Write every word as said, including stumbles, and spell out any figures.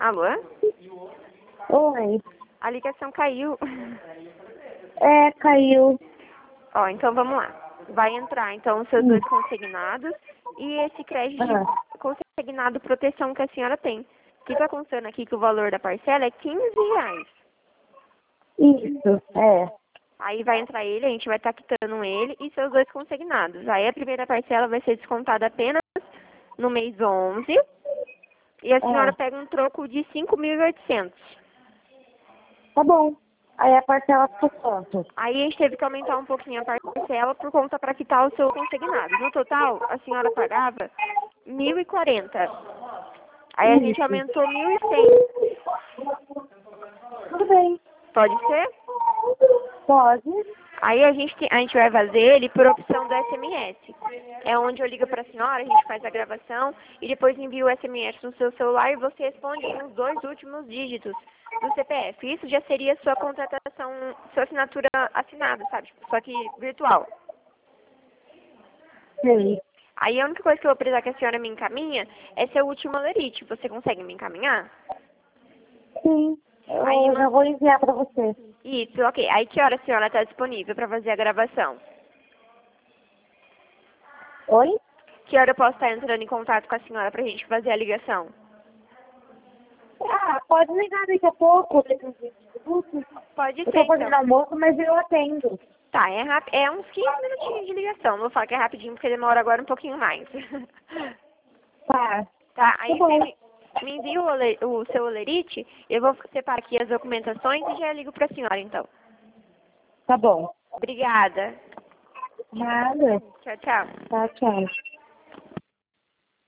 Alô? Oi. A ligação caiu. É, caiu. Ó, então vamos lá. Vai entrar, então, os seus Hum. dois consignados e esse crédito de Ah, consignado proteção que a senhora tem. Que tá constando aqui que o valor da parcela é quinze reais. isso, é. Aí vai entrar ele, a gente vai estar quitando ele e seus dois consignados. Aí a primeira parcela vai ser descontada apenas no mês onze e a senhora Ah, pega um troco de cinco mil e oitocentos. tá bom. Aí a parcela ficou quanto? Aí a gente teve que aumentar um pouquinho a parcela por conta para quitar o seu consignado. No total, a senhora pagava mil e quarenta. Aí a gente Isso. aumentou mil e cem. Tudo bem. Pode ser? Pode. Aí a gente, tem- a gente vai fazer ele por opção do S M S. É onde eu ligo para a senhora, a gente faz a gravação e depois envia o S M S no seu celular e você responde com os dois últimos dígitos do C P F. Isso já seria sua contratação, sua assinatura assinada, sabe? Só que virtual. Sei. Aí a única coisa que eu vou precisar que a senhora me encaminha é seu último lerite. Você consegue me encaminhar? Sim. Aí Eu uma... já vou enviar pra você. Isso, ok. Aí que hora a senhora está disponível para fazer a gravação? Oi? Que hora eu posso estar entrando em contato com a senhora pra gente fazer a ligação? Ah, pode ligar daqui a pouco. daqui a uns vinte minutos. Pode Eu ser, tô fazendo então. almoço, mas eu atendo. Tá, é, rap... é uns quinze minutinhos de ligação. Não vou falar que é rapidinho, porque demora agora um pouquinho mais. Tá. Tá, Tá aí você bom. me, me envia o, ole- o seu olerite, eu vou separar aqui as documentações e já ligo pra senhora, então. Tá bom. Obrigada. Nada. Tchau, tchau. Tá, tchau.